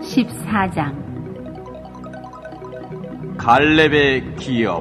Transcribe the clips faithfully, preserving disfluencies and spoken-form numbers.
십사 장. 갈렙의 기업.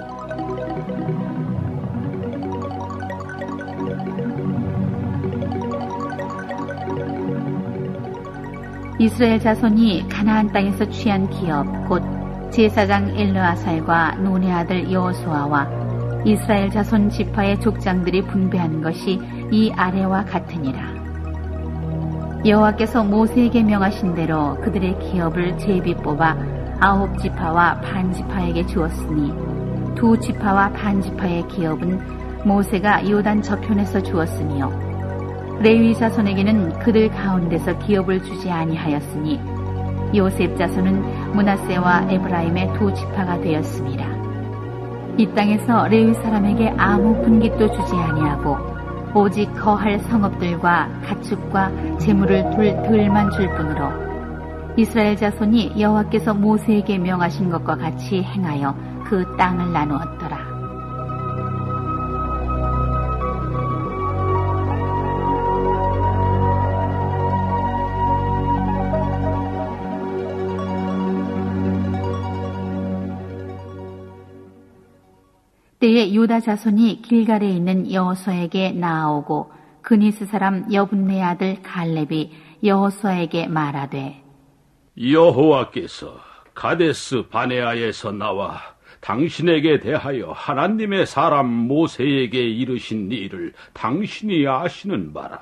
이스라엘 자손이 가나안 땅에서 취한 기업 곧 제사장 엘르아살과 눈의 아들 여호수아와 이스라엘 자손 지파의 족장들이 분배한 것이 이 아래와 같으니라. 여호와께서 모세에게 명하신 대로 그들의 기업을 제비 뽑아 아홉 지파와 반 지파에게 주었으니 두 지파와 반 지파의 기업은 모세가 요단 저편에서 주었으며 레위 자손에게는 그들 가운데서 기업을 주지 아니하였으니 요셉 자손은 므낫세와 에브라임의 두 지파가 되었습니다. 이 땅에서 레위 사람에게 아무 분깃도 주지 아니하고 오직 거할 성읍들과 가축과 재물을 둘 들만 줄 뿐으로 이스라엘 자손이 여호와께서 모세에게 명하신 것과 같이 행하여 그 땅을 나누었더라. 때에 유다 자손이 길갈에 있는 여호수아에게 나아오고 그니스 사람 여분네 아들 갈렙이 여호수아에게 말하되 여호와께서 가데스 바네아에서 나와 당신에게 대하여 하나님의 사람 모세에게 이르신 일을 당신이 아시는 바라.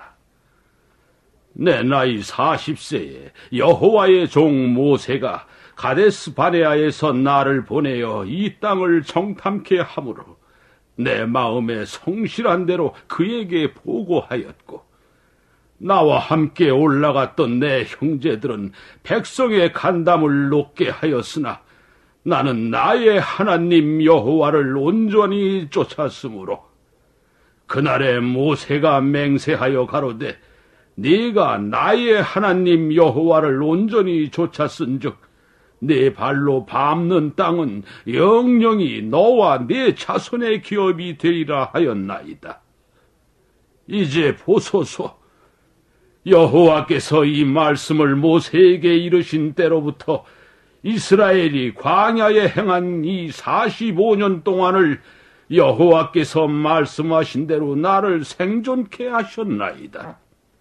내 나이 사십 세에 여호와의 종 모세가 가데스 바네아에서 나를 보내어 이 땅을 정탐케 하므로 내 마음에 성실한 대로 그에게 보고하였고 나와 함께 올라갔던 내 형제들은 백성의 간담을 높게 하였으나 나는 나의 하나님 여호와를 온전히 쫓았으므로 그날에 모세가 맹세하여 가로되 네가 나의 하나님 여호와를 온전히 쫓았은즉 네 발로 밟는 땅은 영영이 너와 네 자손의 기업이 되리라 하였나이다. 이제 보소서, 여호와께서 이 말씀을 모세에게 이르신 때로부터 이스라엘이 광야에 행한 이 사십오 년 동안을 여호와께서 말씀하신 대로 나를 생존케 하셨나이다.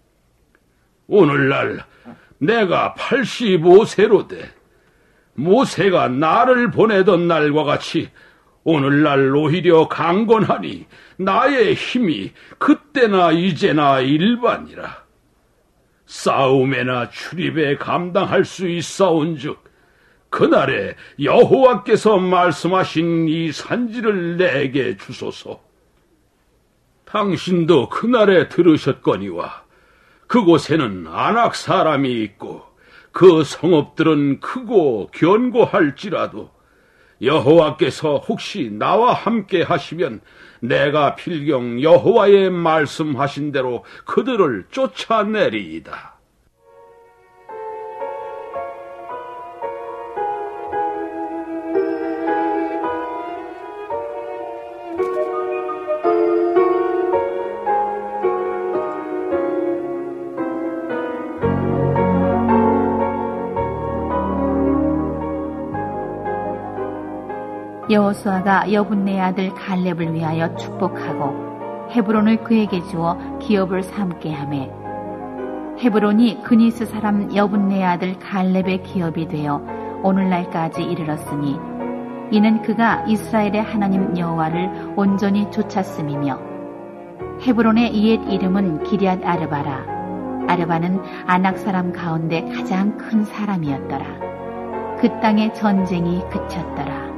오늘날 내가 팔십오 세로 돼 모세가 나를 보내던 날과 같이 오늘날 오히려 강건하니 나의 힘이 그때나 이제나 일반이라. 싸움에나 출입에 감당할 수 있사온즉 그날에 여호와께서 말씀하신 이 산지를 내게 주소서. 당신도 그날에 들으셨거니와 그곳에는 아낙 사람이 있고 그 성읍들은 크고 견고할지라도 여호와께서 혹시 나와 함께 하시면 내가 필경 여호와의 말씀하신 대로 그들을 쫓아내리이다. 여호수아가 여분네 아들 갈렙을 위하여 축복하고 헤브론을 그에게 주어 기업을 삼게 하매 헤브론이 그니스 사람 여분네 아들 갈렙의 기업이 되어 오늘날까지 이르렀으니 이는 그가 이스라엘의 하나님 여호와를 온전히 쫓았음이며 헤브론의 옛 이름은 기럇 아르바라. 아르바는 아낙 사람 가운데 가장 큰 사람이었더라. 그 땅의 전쟁이 그쳤더라.